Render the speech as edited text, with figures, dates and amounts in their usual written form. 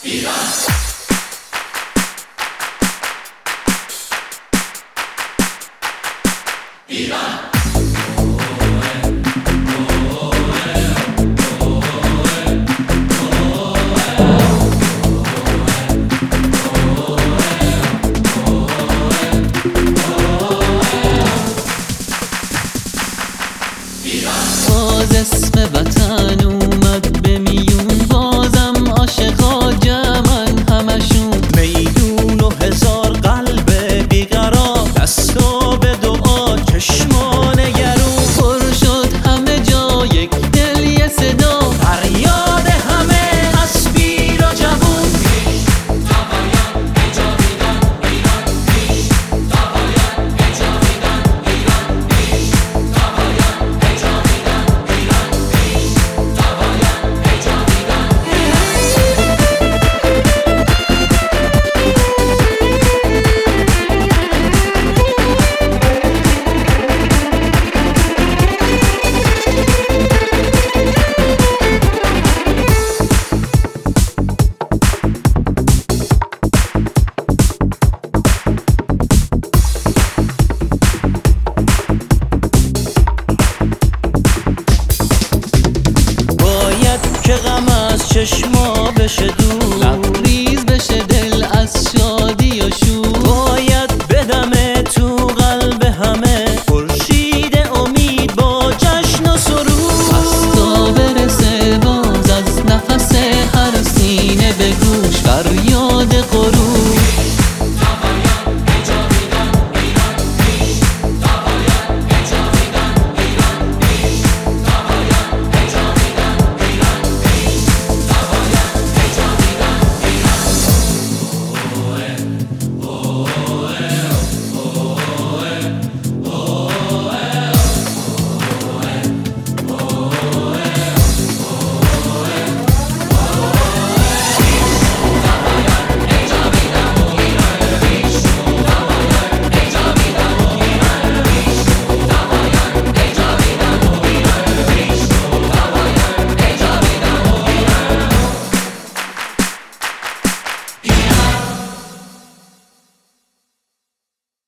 باز اسم وطن اومد به میون، بازم عاشقا جمعن همشون، میدون و هزار قلب بیقرار، دستا به دعا چشما نگرون، پر شد همه جا یک دل یه صدا، فریاد همه از پیر و جوون. پیش تا باید بجاویدن ایران، پیش تا باید بجاویدن ایران، پیش تا باید بجاویدن ایران، پیش تا باید بجاویدن باید که غم از چشما بشه دور،